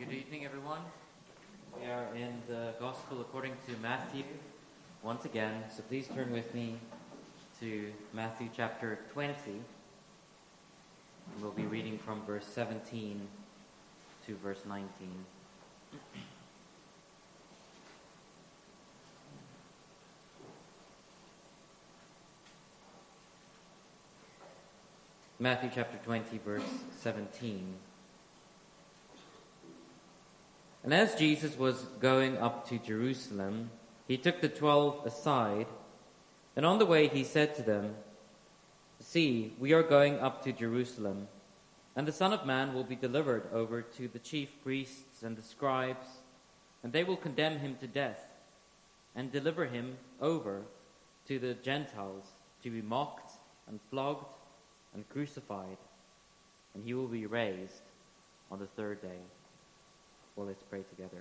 Good evening, everyone. We are in the Gospel according to Matthew once again, so please turn with me to Matthew chapter 20. We'll be reading from verse 17 to verse 19. Matthew chapter 20, verse 17. And as Jesus was going up to Jerusalem, he took the 12 aside, and on the way he said to them, "See, we are going up to Jerusalem, and the Son of Man will be delivered over to the chief priests and the scribes, and they will condemn him to death, and deliver him over to the Gentiles to be mocked and flogged and crucified, and he will be raised on the third day." Well, let's pray together.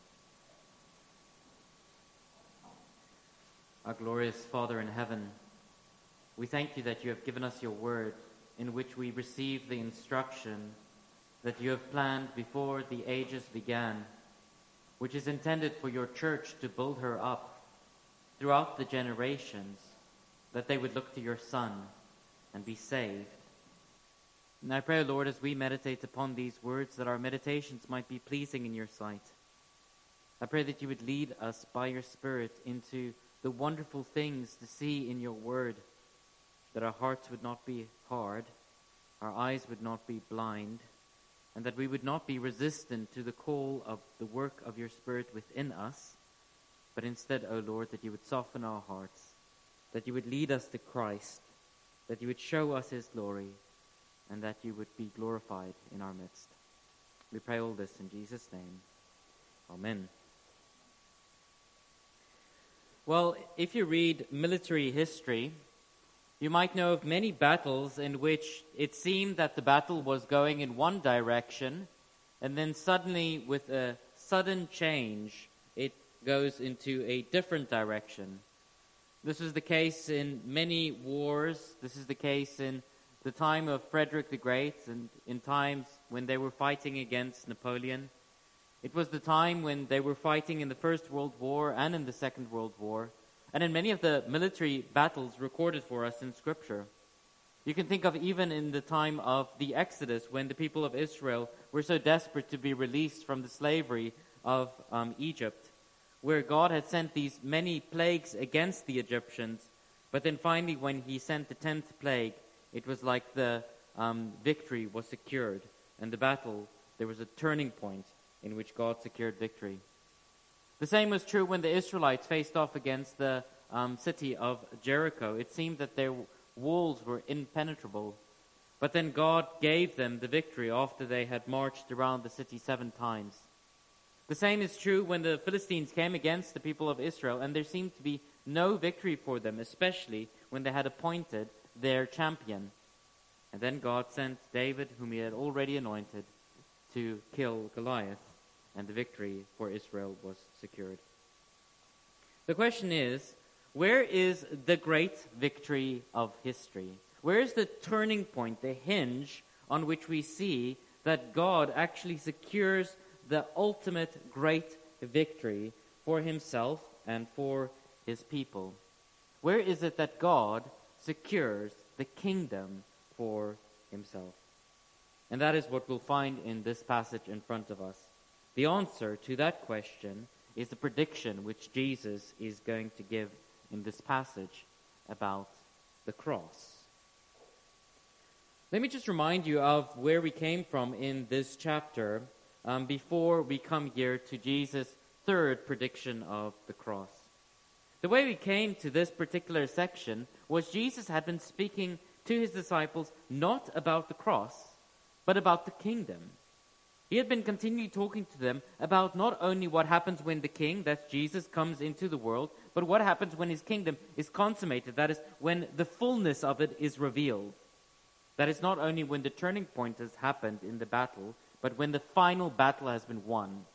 Our glorious Father in heaven, we thank you that you have given us your word, in which we receive the instruction that you have planned before the ages began, which is intended for your church to build her up throughout the generations, that they would look to your Son and be saved. And I pray, Lord, as we meditate upon these words, that our meditations might be pleasing in your sight. I pray that you would lead us by your Spirit into the wonderful things to see in your word, that our hearts would not be hard, our eyes would not be blind, and that we would not be resistant to the call of the work of your Spirit within us, but instead, O Lord, that you would soften our hearts, that you would lead us to Christ, that you would show us his glory, and that you would be glorified in our midst. We pray all this in Jesus' name. Amen. Well, if you read military history, you might know of many battles in which it seemed that the battle was going in one direction, and then suddenly, with a sudden change, it goes into a different direction. This was the case in many wars. This is the case in the time of Frederick the Great, and in times when they were fighting against Napoleon. It was the time when they were fighting in the First World War and in the Second World War, and in many of the military battles recorded for us in Scripture. You can think of even in the time of the Exodus, when the people of Israel were so desperate to be released from the slavery of Egypt, where God had sent these many plagues against the Egyptians, but then finally when he sent the 10th plague, it was like the victory was secured, and the battle, there was a turning point in which God secured victory. The same was true when the Israelites faced off against the city of Jericho. It seemed that their walls were impenetrable, but then God gave them the victory after they had marched around the city 7 times. The same is true when the Philistines came against the people of Israel, and there seemed to be no victory for them, especially when they had appointed their champion. And then God sent David, whom he had already anointed, to kill Goliath, and the victory for Israel was secured. The question is, where is the great victory of history? Where is the turning point, the hinge on which we see that God actually secures the ultimate great victory for himself and for his people? Where is it that God secures the kingdom for himself? And that is what we'll find in this passage in front of us. The answer to that question is the prediction which Jesus is going to give in this passage about the cross. Let me just remind you of where we came from in this chapter before we come here to Jesus' third prediction of the cross. The way we came to this particular section was Jesus had been speaking to his disciples not about the cross, but about the kingdom. He had been continually talking to them about not only what happens when the king, that's Jesus, comes into the world, but what happens when his kingdom is consummated, that is, when the fullness of it is revealed. That is not only when the turning point has happened in the battle, but when the final battle has been won.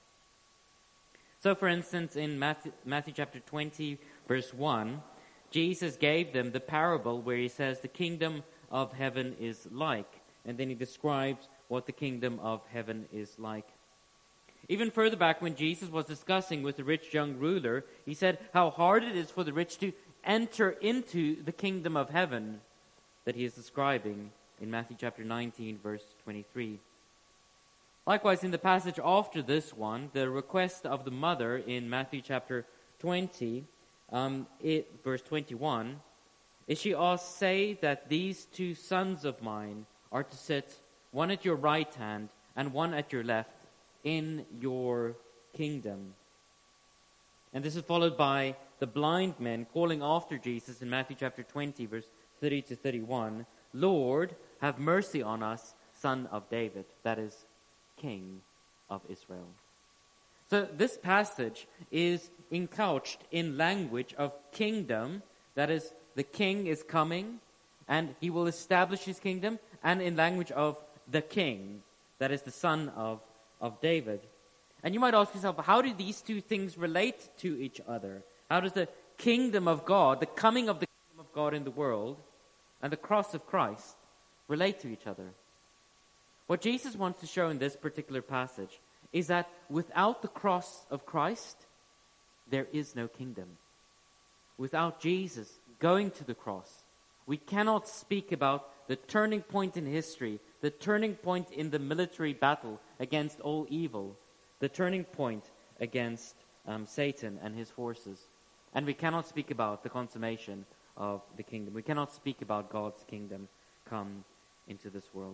So, for instance, in Matthew chapter 20, verse 1, Jesus gave them the parable where he says the kingdom of heaven is like, and then he describes what the kingdom of heaven is like. Even further back, when Jesus was discussing with the rich young ruler, he said how hard it is for the rich to enter into the kingdom of heaven that he is describing in Matthew chapter 19, verse 23. Likewise, in the passage after this one, the request of the mother in Matthew chapter 20, verse 21, is she asks, "Say that these 2 sons of mine are to sit, one at your right hand and one at your left, in your kingdom." And this is followed by the blind men calling after Jesus in Matthew chapter 20, verse 30 to 31, "Lord, have mercy on us, son of David," that is, King of Israel. So this passage is encouched in language of kingdom, that is, the king is coming and he will establish his kingdom, and in language of the king, that is the son of David. And you might ask yourself, how do these 2 things relate to each other? How does the kingdom of God, the coming of the kingdom of God in the world, and the cross of Christ relate to each other? What Jesus wants to show in this particular passage is that without the cross of Christ, there is no kingdom. Without Jesus going to the cross, we cannot speak about the turning point in history, the turning point in the military battle against all evil, the turning point against Satan and his forces. And we cannot speak about the consummation of the kingdom. We cannot speak about God's kingdom come into this world.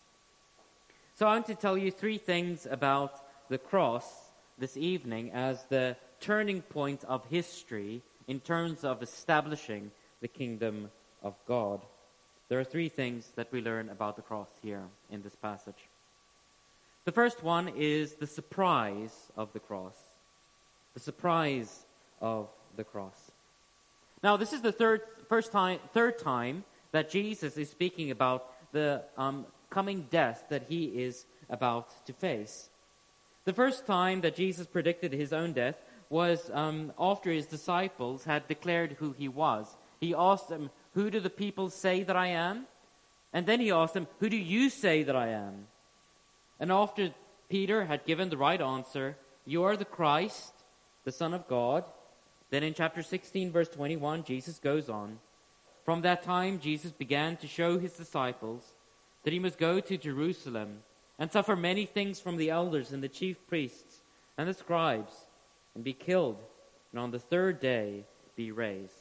So I want to tell you 3 things about the cross this evening as the turning point of history in terms of establishing the kingdom of God. There are 3 things that we learn about the cross here in this passage. The first one is the surprise of the cross. The surprise of the cross. Now, this is the third time that Jesus is speaking about the coming death that he is about to face. The first time that Jesus predicted his own death was after his disciples had declared who he was. He asked them, "Who do the people say that I am?" And then he asked them, "Who do you say that I am?" And after Peter had given the right answer, "You are the Christ, the Son of God," then in chapter 16, verse 21, Jesus goes on, "From that time Jesus began to show his disciples that he must go to Jerusalem and suffer many things from the elders and the chief priests and the scribes, and be killed, and on the 3rd day be raised."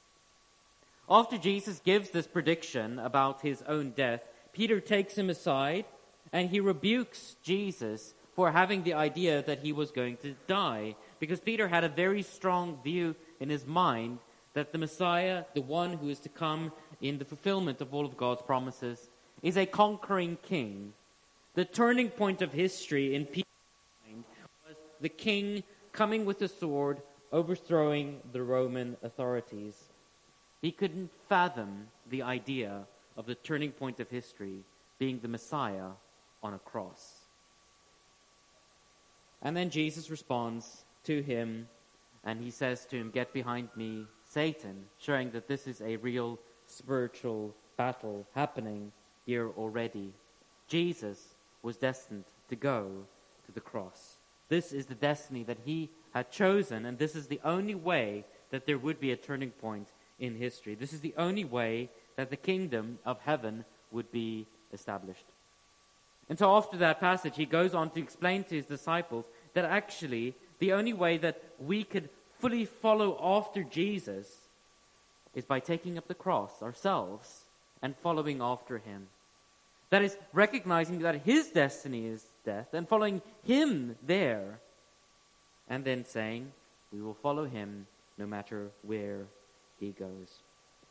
After Jesus gives this prediction about his own death, Peter takes him aside and he rebukes Jesus for having the idea that he was going to die, because Peter had a very strong view in his mind that the Messiah, the one who is to come in the fulfillment of all of God's promises, is a conquering king. The turning point of history in Peter's mind was the king coming with a sword, overthrowing the Roman authorities. He couldn't fathom the idea of the turning point of history being the Messiah on a cross. And then Jesus responds to him, and he says to him, "Get behind me, Satan," showing that this is a real spiritual battle happening here already. Jesus was destined to go to the cross. This is the destiny that he had chosen, and this is the only way that there would be a turning point in history. This is the only way that the kingdom of heaven would be established. And so after that passage, he goes on to explain to his disciples that actually the only way that we could fully follow after Jesus is by taking up the cross ourselves and following after him. That is, recognizing that his destiny is death and following him there, and then saying, we will follow him no matter where he goes.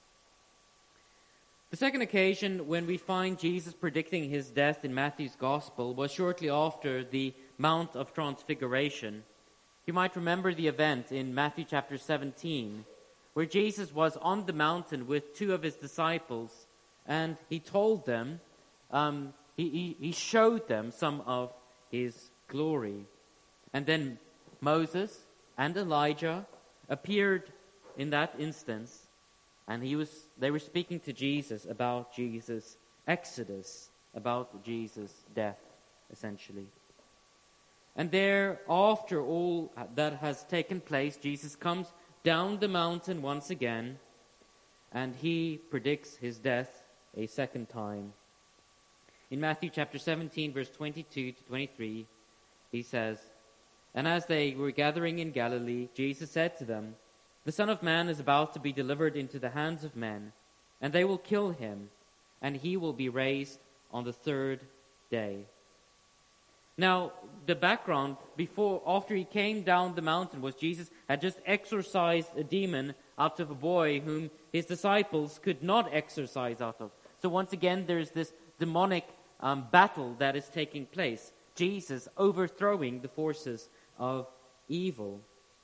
The second occasion when we find Jesus predicting his death in Matthew's Gospel was shortly after the Mount of Transfiguration. You might remember the event in Matthew chapter 17, where Jesus was on the mountain with 2 of his disciples, and he told them, he showed them some of his glory. And then Moses and Elijah appeared in that instance, and they were speaking to Jesus about Jesus' exodus, about Jesus' death, essentially. And there, after all that has taken place, Jesus comes down the mountain once again, and he predicts his death a second time. In Matthew chapter 17, verse 22 to 23, he says, "And as they were gathering in Galilee, Jesus said to them, 'The Son of Man is about to be delivered into the hands of men, and they will kill him, and he will be raised on the third day.'" Now, the background after he came down the mountain was Jesus had just exorcised a demon out of a boy whom his disciples could not exorcise out of. So once again, there's this demonic battle that is taking place. Jesus overthrowing the forces of evil.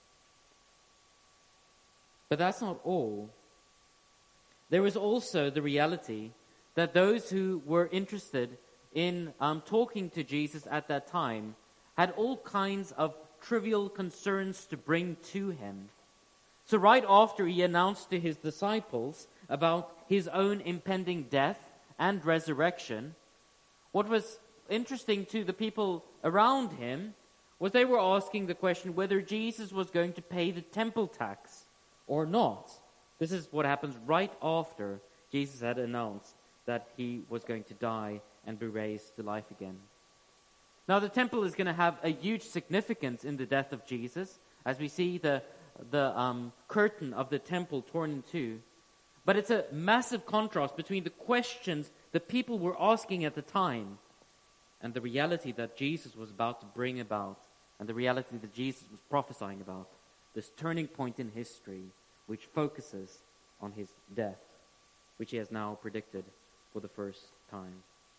But that's not all. There was also the reality that those who were interested in talking to Jesus at that time had all kinds of trivial concerns to bring to him. So right after he announced to his disciples about his own impending death and resurrection, what was interesting to the people around him was they were asking the question whether Jesus was going to pay the temple tax or not. This is what happens right after Jesus had announced that he was going to die and be raised to life again. Now, the temple is going to have a huge significance in the death of Jesus, as we see the curtain of the temple torn in two. But it's a massive contrast between the questions the people were asking at the time and the reality that Jesus was about to bring about, and the reality that Jesus was prophesying about, this turning point in history which focuses on his death, which he has now predicted for the first time.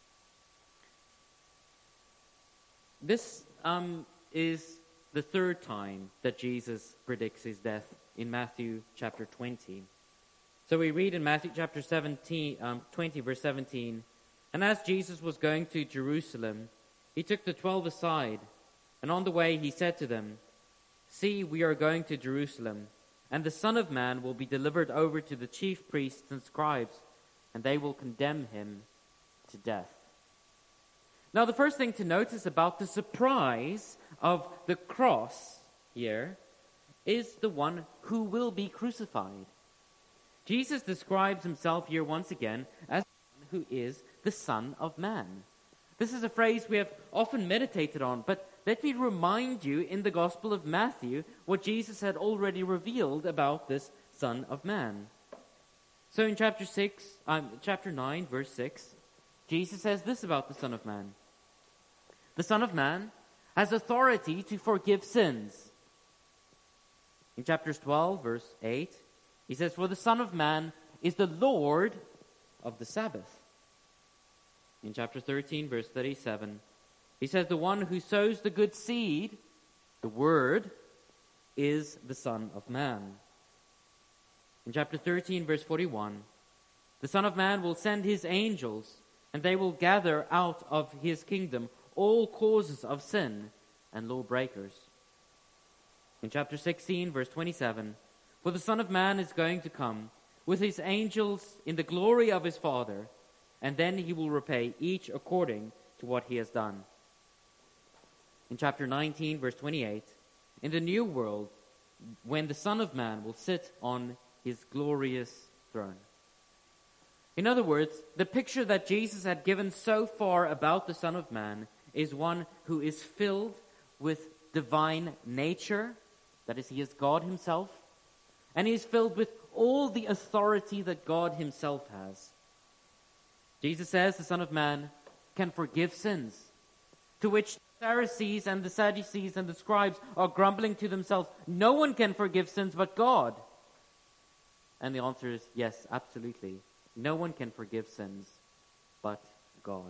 This is the third time that Jesus predicts his death in Matthew chapter 20. So we read in Matthew chapter 20, verse 17, "And as Jesus was going to Jerusalem, he took the 12 aside, and on the way he said to them, 'See, we are going to Jerusalem, and the Son of Man will be delivered over to the chief priests and scribes, and they will condemn him to death.'" Now, the first thing to notice about the surprise of the cross here is the one who will be crucified. Jesus describes himself here once again as the one who is the Son of Man. This is a phrase we have often meditated on, but let me remind you in the Gospel of Matthew what Jesus had already revealed about this Son of Man. So in chapter 9, verse 6, Jesus says this about the Son of Man. "The Son of Man has authority to forgive sins." In chapters 12, verse 8, he says, "For the Son of Man is the Lord of the Sabbath." In chapter 13, verse 37, he says, "The one who sows the good seed, the Word, is the Son of Man." In chapter 13, verse 41, "The Son of Man will send his angels, and they will gather out of his kingdom all causes of sin and lawbreakers." In chapter 16, verse 27, "For the Son of Man is going to come with his angels in the glory of his Father, and then he will repay each according to what he has done." In chapter 19, verse 28, "In the new world, when the Son of Man will sit on his glorious throne." In other words, the picture that Jesus had given so far about the Son of Man is one who is filled with divine nature, that is, he is God himself, and he is filled with all the authority that God himself has. Jesus says the Son of Man can forgive sins, to which the Pharisees and the Sadducees and the scribes are grumbling to themselves, "No one can forgive sins but God." And the answer is yes, absolutely. No one can forgive sins but God.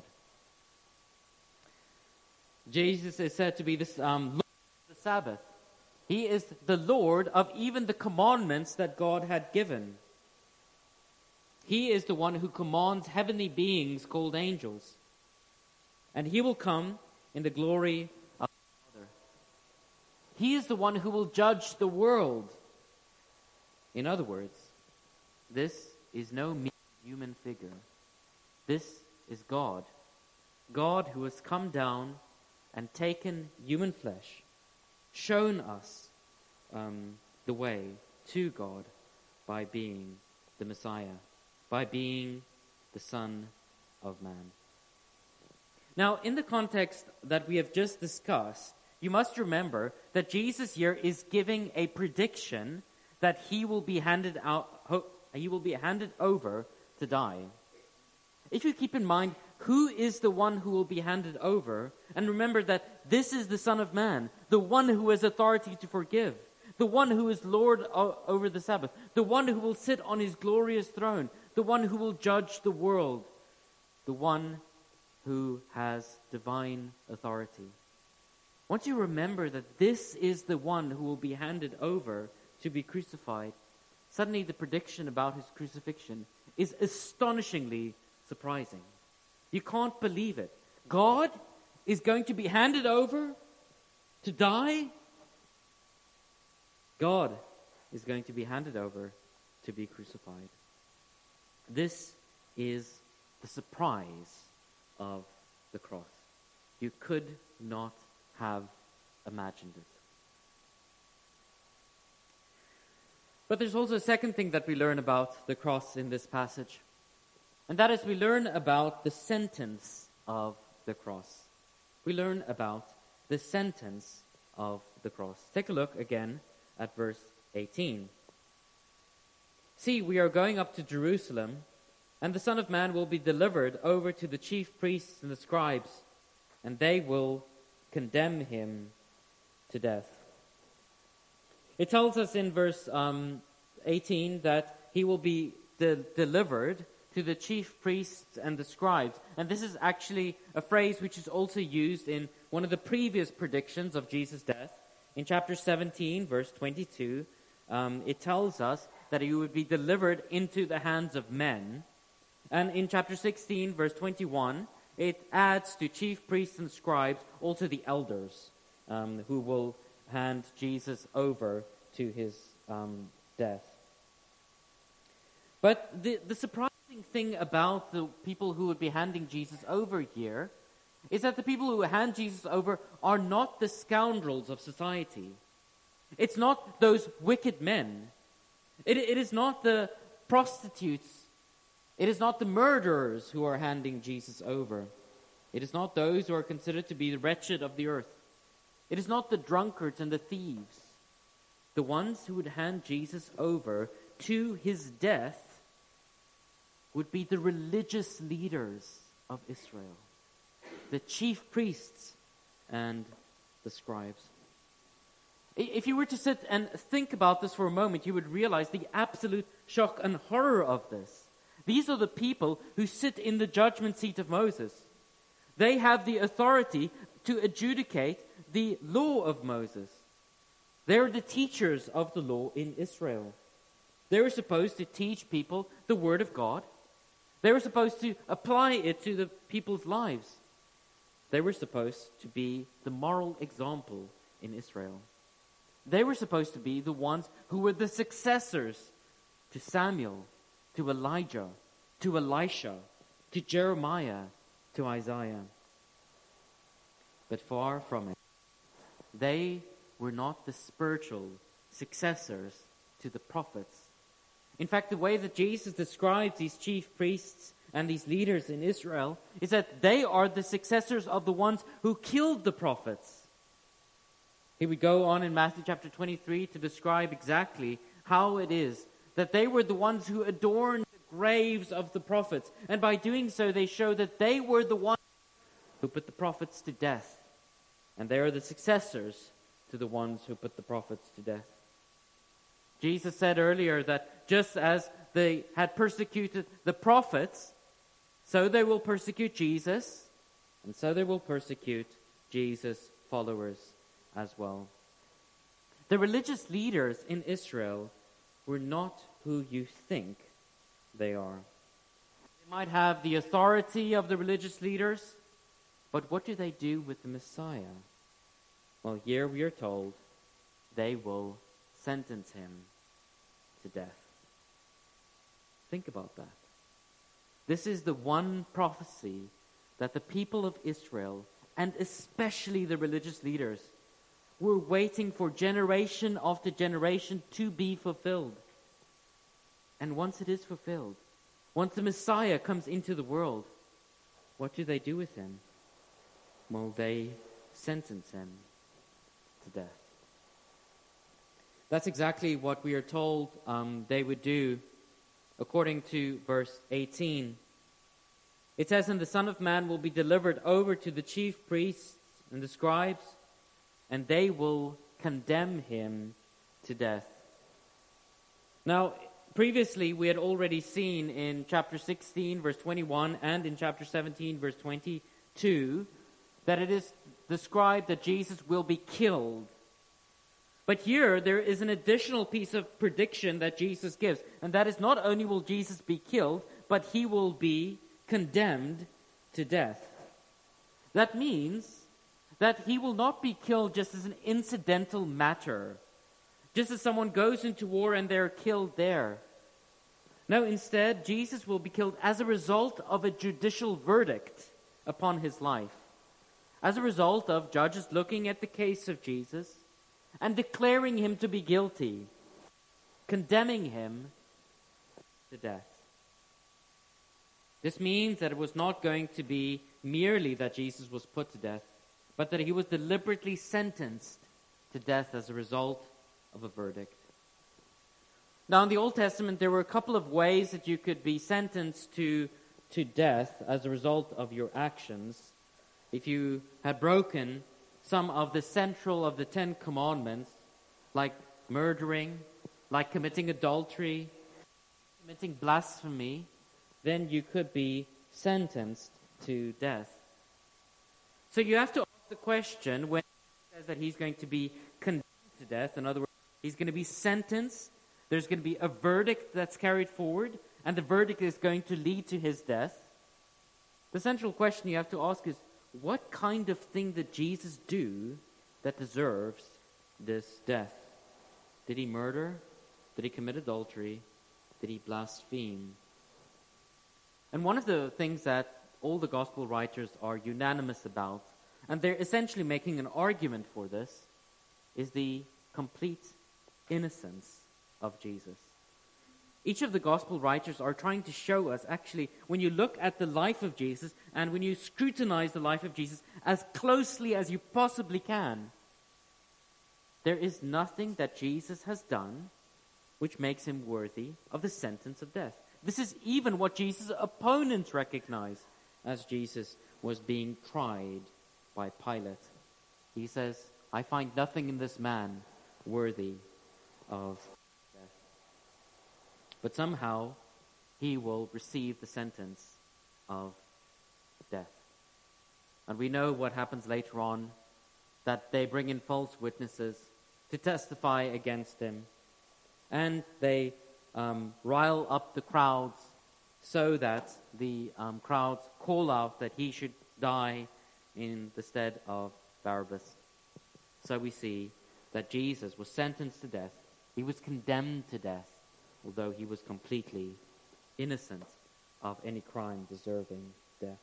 Jesus is said to be the Lord of the Sabbath. He is the Lord of even the commandments that God had given. He is the one who commands heavenly beings called angels. And he will come in the glory of the Father. He is the one who will judge the world. In other words, this is no mere human figure. This is God. God who has come down and taken human flesh, shown us the way to God by being the Messiah, by being the Son of Man. Now, in the context that we have just discussed, you must remember that Jesus here is giving a prediction that he will be handed over to die. If you keep in mind who is the one who will be handed over, and remember that this is the Son of Man, the one who has authority to forgive, the one who is Lord over the Sabbath, the one who will sit on his glorious throne, the one who will judge the world, the one who has divine authority. Once you remember that this is the one who will be handed over to be crucified, suddenly the prediction about his crucifixion is astonishingly surprising. You can't believe it. God is going to be handed over to die. God is going to be handed over to be crucified. This is the surprise of the cross. You could not have imagined it. But there's also a second thing that we learn about the cross in this passage. And that is we learn about the sentence of the cross. We learn about the sentence of the cross. Take a look again at verse 18. See, we are going up to Jerusalem, and the Son of Man will be delivered over to the chief priests and the scribes, and they will condemn him to death. It tells us in verse 18 that he will be delivered to the chief priests and the scribes. And this is actually a phrase which is also used in one of the previous predictions of Jesus' death. In chapter 17, verse 22, it tells us that he would be delivered into the hands of men. And in chapter 16, verse 21, it adds to chief priests and scribes also the elders who will hand Jesus over to his death. But the surprising thing about the people who would be handing Jesus over here is that the people who hand Jesus over are not the scoundrels of society. It's not those wicked men. It is not the prostitutes. It is not the murderers who are handing Jesus over. It is not those who are considered to be the wretched of the earth. It is not the drunkards and the thieves. The ones who would hand Jesus over to his death would be the religious leaders of Israel, the chief priests and the scribes. If you were to sit and think about this for a moment, you would realize the absolute shock and horror of this. These are the people who sit in the judgment seat of Moses. They have the authority to adjudicate the law of Moses. They're the teachers of the law in Israel. They were supposed to teach people the word of God. They were supposed to apply it to the people's lives. They were supposed to be the moral example in Israel. They were supposed to be the ones who were the successors to Samuel, to Elijah, to Elisha, to Jeremiah, to Isaiah. But far from it. They were not the spiritual successors to the prophets. In fact, the way that Jesus describes these chief priests and these leaders in Israel is that they are the successors of the ones who killed the prophets. He would go on in Matthew chapter 23 to describe exactly how it is that they were the ones who adorned the graves of the prophets. And by doing so, they show that they were the ones who put the prophets to death. And they are the successors to the ones who put the prophets to death. Jesus said earlier that just as they had persecuted the prophets, so they will persecute Jesus, and so they will persecute Jesus' followers as well. The religious leaders in Israel were not who you think they are. They might have the authority of the religious leaders, but what do they do with the Messiah? Well, here we are told they will sentence him to death. Think about that. This is the one prophecy that the people of Israel and especially the religious leaders, were waiting for generation after generation to be fulfilled. And once it is fulfilled, once the Messiah comes into the world, what do they do with him? Well, they sentence him to death. That's exactly what we are told they would do according to verse 18. It says, "And the Son of Man will be delivered over to the chief priests and the scribes, and they will condemn him to death." Now, previously we had already seen in chapter 16, verse 21, and in chapter 17, verse 22, that it is described that Jesus will be killed. But here there is an additional piece of prediction that Jesus gives, and that is not only will Jesus be killed, but he will be condemned to death. That means that he will not be killed just as an incidental matter, just as someone goes into war and they're killed there. No, instead, Jesus will be killed as a result of a judicial verdict upon his life, as a result of judges looking at the case of Jesus and declaring him to be guilty, condemning him to death. This means that it was not going to be merely that Jesus was put to death, but that he was deliberately sentenced to death as a result of a verdict. Now, in the Old Testament, there were a couple of ways that you could be sentenced to death as a result of your actions. If you had broken some of the central of the 10 Commandments, like murdering, like committing adultery, committing blasphemy, then you could be sentenced to death. So you have to ask the question, when he says that he's going to be condemned to death, in other words, he's going to be sentenced, there's going to be a verdict that's carried forward, and the verdict is going to lead to his death. The central question you have to ask is, what kind of thing did Jesus do that deserves this death? Did he murder? Did he commit adultery? Did he blaspheme? And one of the things that all the gospel writers are unanimous about, and they're essentially making an argument for this, is the complete innocence of Jesus. Each of the gospel writers are trying to show us, actually, when you look at the life of Jesus and when you scrutinize the life of Jesus as closely as you possibly can, there is nothing that Jesus has done which makes him worthy of the sentence of death. This is even what Jesus' opponents recognized as Jesus was being tried by Pilate. He says, "I find nothing in this man worthy of death." But somehow he will receive the sentence of death. And we know what happens later on, that they bring in false witnesses to testify against him. And they rile up the crowds so that the crowds call out that he should die in the stead of Barabbas. So we see that Jesus was sentenced to death. He was condemned to death, although he was completely innocent of any crime deserving death.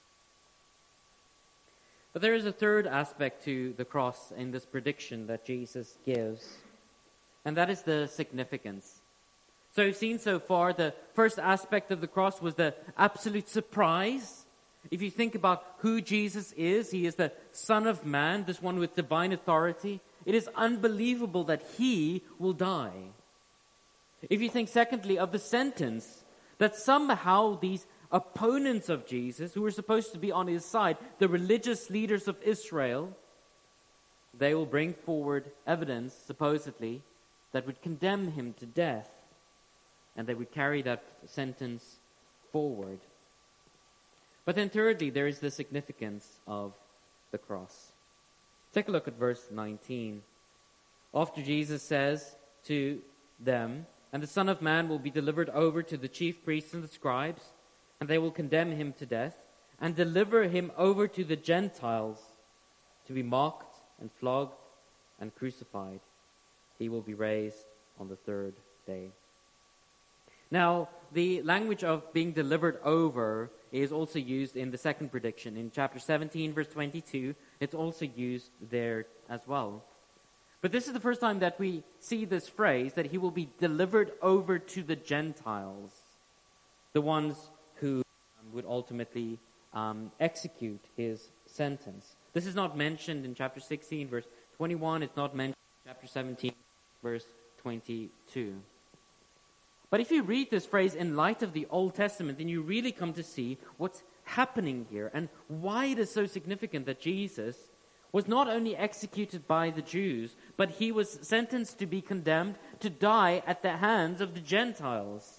But there is a third aspect to the cross in this prediction that Jesus gives, and that is the significance. So we've seen so far the first aspect of the cross was the absolute surprise. If you think about who Jesus is, he is the Son of Man, this one with divine authority. It is unbelievable that he will die. If you think secondly of the sentence, that somehow these opponents of Jesus, who were supposed to be on his side, the religious leaders of Israel, they will bring forward evidence, supposedly, that would condemn him to death. And they would carry that sentence forward. But then thirdly, there is the significance of the cross. Take a look at verse 19. After Jesus says to them, "And the Son of Man will be delivered over to the chief priests and the scribes, and they will condemn him to death, and deliver him over to the Gentiles to be mocked and flogged and crucified. He will be raised on the third day." Now, the language of being delivered over is also used in the second prediction. In chapter 17, verse 22, it's also used there as well. But this is the first time that we see this phrase, that he will be delivered over to the Gentiles, the ones who would ultimately execute his sentence. This is not mentioned in chapter 16, verse 21. It's not mentioned in chapter 17, verse 22. But if you read this phrase in light of the Old Testament, then you really come to see what's happening here and why it is so significant that Jesus was not only executed by the Jews, but he was sentenced to be condemned to die at the hands of the Gentiles.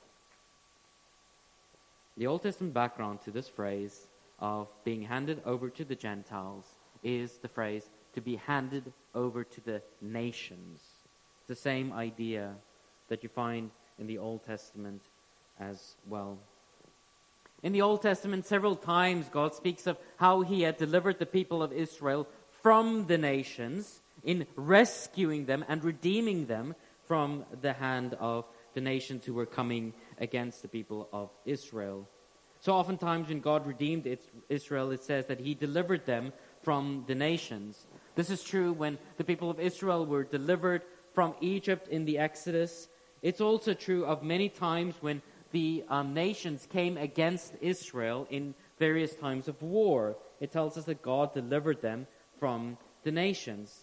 The Old Testament background to this phrase of being handed over to the Gentiles is the phrase to be handed over to the nations. It's the same idea that you find in the Old Testament as well. In the Old Testament, several times God speaks of how he had delivered the people of Israel from the nations in rescuing them and redeeming them from the hand of the nations who were coming against the people of Israel. So oftentimes when God redeemed Israel, it says that he delivered them from the nations. This is true when the people of Israel were delivered from Egypt in the Exodus. It's also true of many times when the nations came against Israel in various times of war. It tells us that God delivered them from the nations.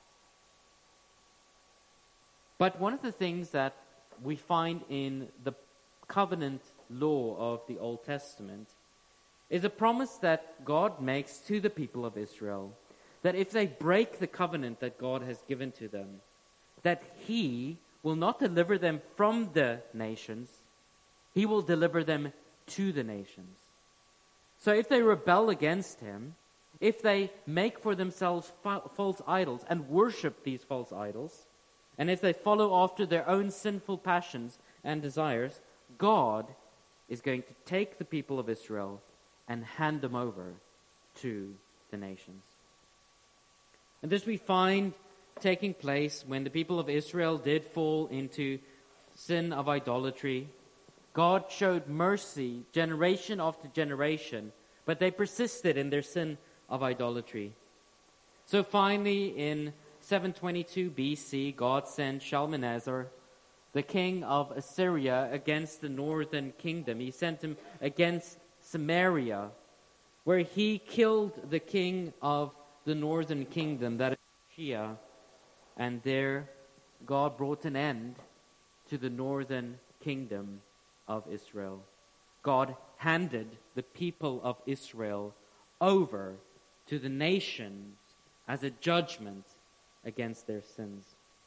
But one of the things that we find in the covenant law of the Old Testament is a promise that God makes to the people of Israel, that if they break the covenant that God has given to them, that he will not deliver them from the nations, he will deliver them to the nations. So if they rebel against him, if they make for themselves false idols and worship these false idols, and if they follow after their own sinful passions and desires, God is going to take the people of Israel and hand them over to the nations. And this we find taking place when the people of Israel did fall into sin of idolatry. God showed mercy generation after generation, but they persisted in their sin of idolatry. So finally, in 722 BC, God sent Shalmaneser, the king of Assyria, against the northern kingdom. He sent him against Samaria, where he killed the king of the northern kingdom, that is Shia. And there God brought an end to the northern kingdom of Israel. God handed the people of Israel over to the nations as a judgment against their sins.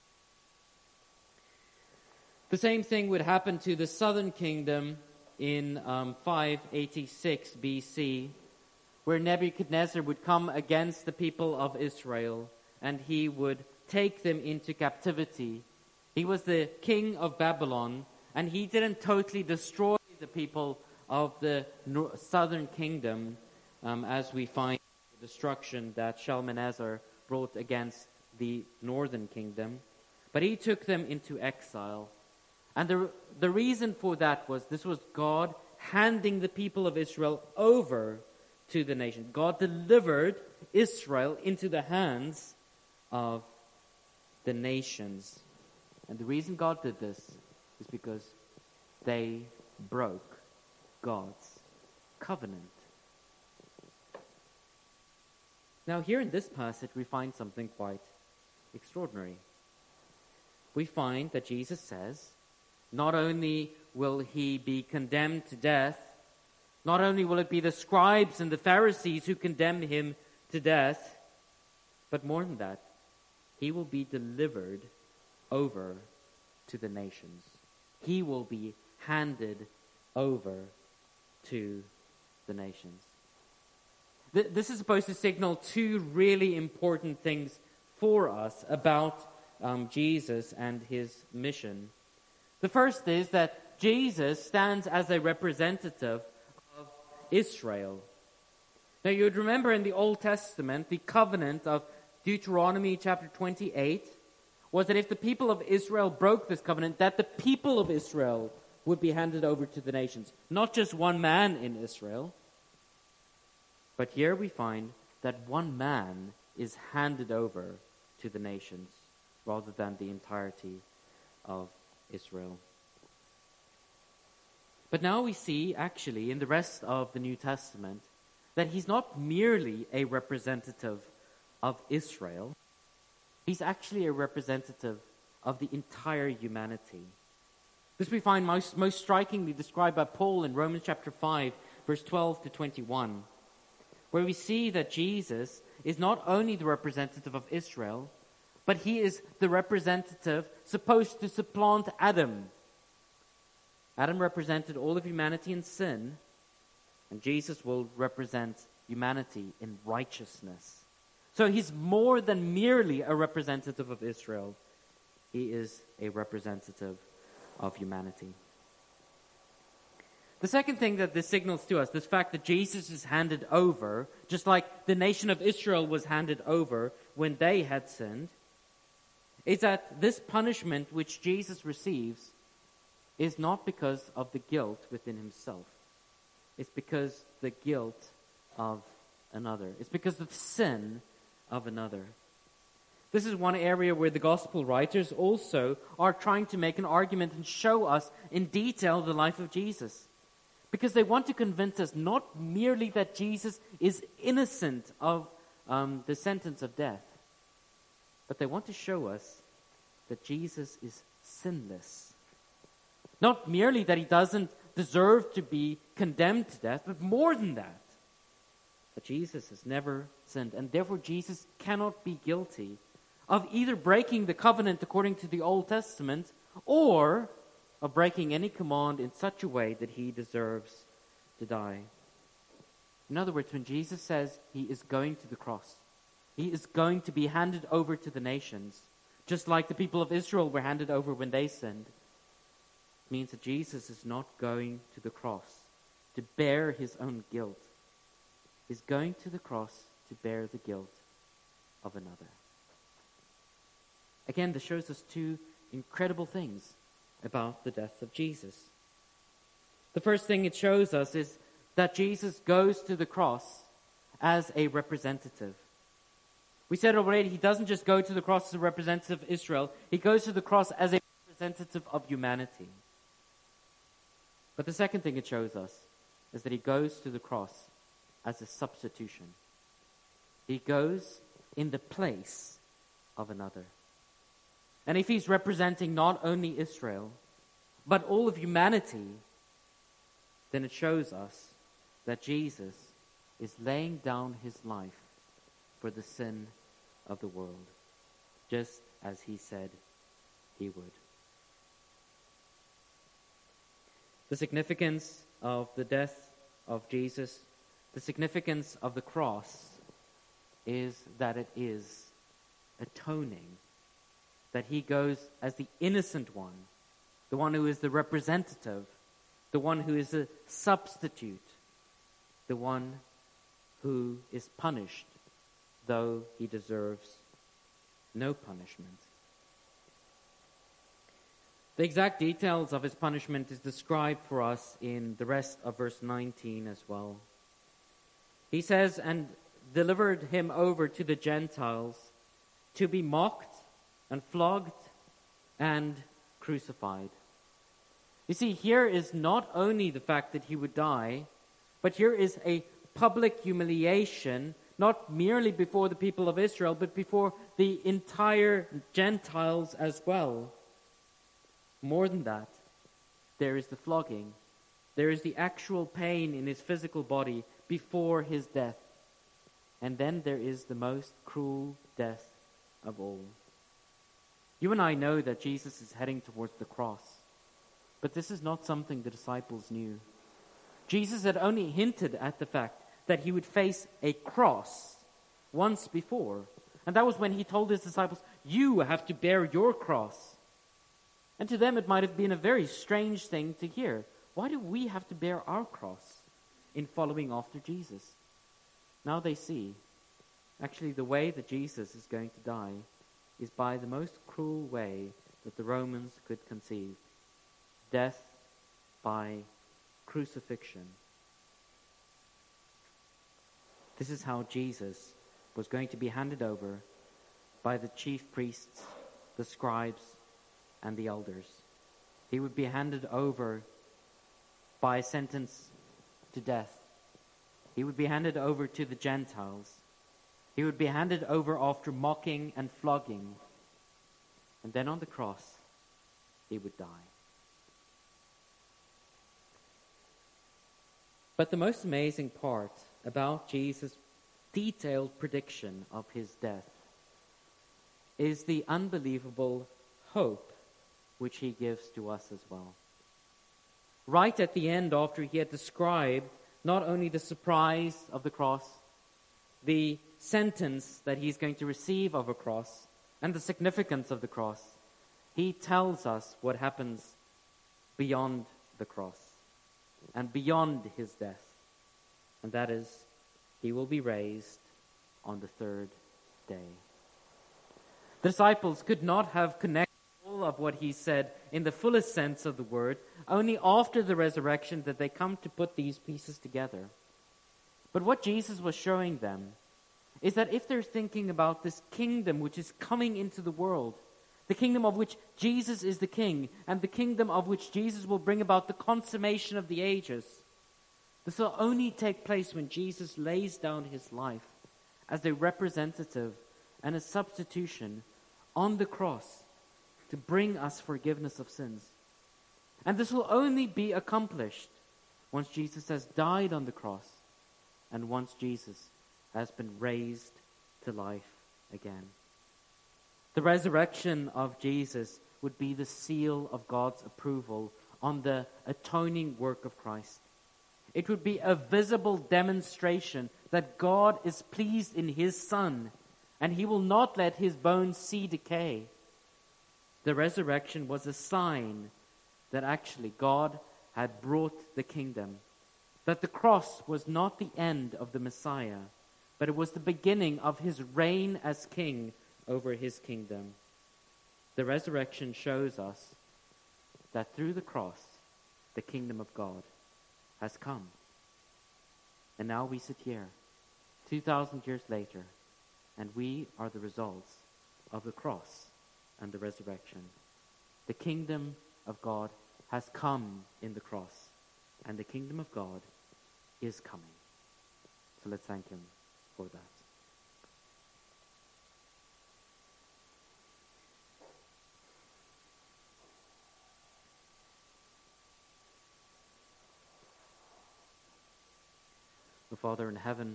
The same thing would happen to the southern kingdom in 586 BC, where Nebuchadnezzar would come against the people of Israel and he would take them into captivity. He was the king of Babylon, and he didn't totally destroy the people of the southern kingdom, as we find the destruction that Shalmaneser brought against the northern kingdom. But he took them into exile. And the reason for that was this was God handing the people of Israel over to the nation. God delivered Israel into the hands of the nations. And the reason God did this is because they broke God's covenant. Now here in this passage we find something quite extraordinary. We find that Jesus says, not only will he be condemned to death, not only will it be the scribes and the Pharisees who condemn him to death, but more than that, he will be delivered over to the nations. He will be handed over to the nations. This is supposed to signal two really important things for us about Jesus and his mission. The first is that Jesus stands as a representative of Israel. Now you would remember in the Old Testament, the covenant of Deuteronomy chapter 28 was that if the people of Israel broke this covenant, that the people of Israel would be handed over to the nations. Not just one man in Israel, but here we find that one man is handed over to the nations rather than the entirety of Israel. But now we see, actually, in the rest of the New Testament, that he's not merely a representative of Israel. He's actually a representative of the entire humanity. This we find most strikingly described by Paul in Romans chapter 5, verse 12 to 21, where we see that Jesus is not only the representative of Israel, but he is the representative supposed to supplant Adam. Adam represented all of humanity in sin, and Jesus will represent humanity in righteousness. So he's more than merely a representative of Israel. He is a representative of humanity. The second thing that this signals to us, this fact that Jesus is handed over, just like the nation of Israel was handed over when they had sinned, is that this punishment which Jesus receives is not because of the guilt within himself. It's because the guilt of another. It's because of sin of another. This is one area where the gospel writers also are trying to make an argument and show us in detail the life of Jesus. Because they want to convince us not merely that Jesus is innocent of the sentence of death, but they want to show us that Jesus is sinless. Not merely that he doesn't deserve to be condemned to death, but more than that, that Jesus has never sinned, and therefore Jesus cannot be guilty of either breaking the covenant according to the Old Testament or of breaking any command in such a way that he deserves to die. In other words, when Jesus says he is going to the cross, he is going to be handed over to the nations, just like the people of Israel were handed over when they sinned, it means that Jesus is not going to the cross to bear his own guilt. He's going to the cross to bear the guilt of another. Again, this shows us two incredible things about the death of Jesus. The first thing it shows us is that Jesus goes to the cross as a representative. We said already, he doesn't just go to the cross as a representative of Israel, he goes to the cross as a representative of humanity. But the second thing it shows us is that he goes to the cross as a substitution. He goes in the place of another. And if he's representing not only Israel, but all of humanity, then it shows us that Jesus is laying down his life for the sin of the world, just as he said he would. The significance of the death of Jesus, the significance of the cross, is that it is atoning. That he goes as the innocent one, the one who is the representative, the one who is a substitute, the one who is punished, though he deserves no punishment. The exact details of his punishment is described for us in the rest of verse 19 as well. He says, "And delivered him over to the Gentiles to be mocked and flogged and crucified." You see, here is not only the fact that he would die, but here is a public humiliation, not merely before the people of Israel, but before the entire Gentiles as well. More than that, there is the flogging. There is the actual pain in his physical body before his death. And then there is the most cruel death of all. You and I know that Jesus is heading towards the cross, but this is not something the disciples knew. Jesus had only hinted at the fact that he would face a cross once before, and that was when he told his disciples, "You have to bear your cross." And to them it might have been a very strange thing to hear. Why do we have to bear our cross in following after Jesus? Now they see, actually the way that Jesus is going to die is by the most cruel way that the Romans could conceive. Death by crucifixion. This is how Jesus was going to be handed over by the chief priests, the scribes, and the elders. He would be handed over by a sentence to death. He would be handed over to the Gentiles. He would be handed over after mocking and flogging. And then on the cross, he would die. But the most amazing part about Jesus' detailed prediction of his death is the unbelievable hope which he gives to us as well. Right at the end, after he had described not only the surprise of the cross, the sentence that he's going to receive of a cross, and the significance of the cross, he tells us what happens beyond the cross and beyond his death. And that is, he will be raised on the third day. The disciples could not have connected all of what he said in the fullest sense of the word. Only after the resurrection did they come to put these pieces together. But what Jesus was showing them is that if they're thinking about this kingdom which is coming into the world, the kingdom of which Jesus is the king, and the kingdom of which Jesus will bring about the consummation of the ages, this will only take place when Jesus lays down his life as a representative and a substitution on the cross to bring us forgiveness of sins. And this will only be accomplished once Jesus has died on the cross and once Jesus has been raised to life again. The resurrection of Jesus would be the seal of God's approval on the atoning work of Christ. It would be a visible demonstration that God is pleased in his Son, and he will not let his bones see decay. The resurrection was a sign that actually God had brought the kingdom, that the cross was not the end of the Messiah, but it was the beginning of his reign as king over his kingdom. The resurrection shows us that through the cross, the kingdom of God has come. And now we sit here, 2,000 years later, and we are the results of the cross and the resurrection. The kingdom of God has come in the cross, and the kingdom of God is coming. So let's thank him for that. O Father in heaven,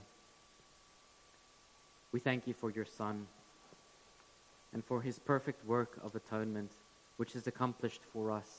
we thank you for your Son and for his perfect work of atonement, which is accomplished for us.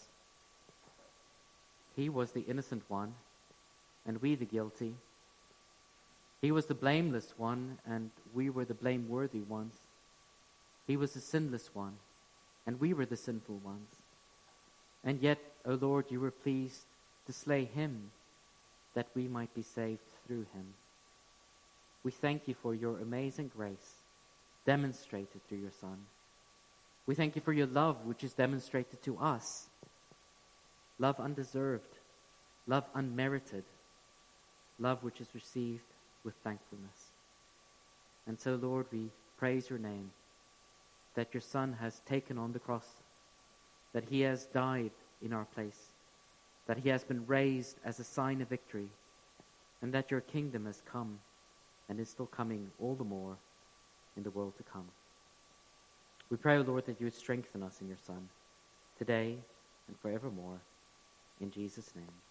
He was the innocent one, and we the guilty. He was the blameless one, and we were the blameworthy ones. He was the sinless one, and we were the sinful ones. And yet, O Lord, you were pleased to slay him, that we might be saved through him. We thank you for your amazing grace demonstrated through your Son. We thank you for your love, which is demonstrated to us. Love undeserved, love unmerited, love which is received with thankfulness. And so, Lord, we praise your name, that your Son has taken on the cross, that he has died in our place, that he has been raised as a sign of victory, and that your kingdom has come and is still coming all the more in the world to come. We pray, O Lord, that you would strengthen us in your Son, today and forevermore. In Jesus' name.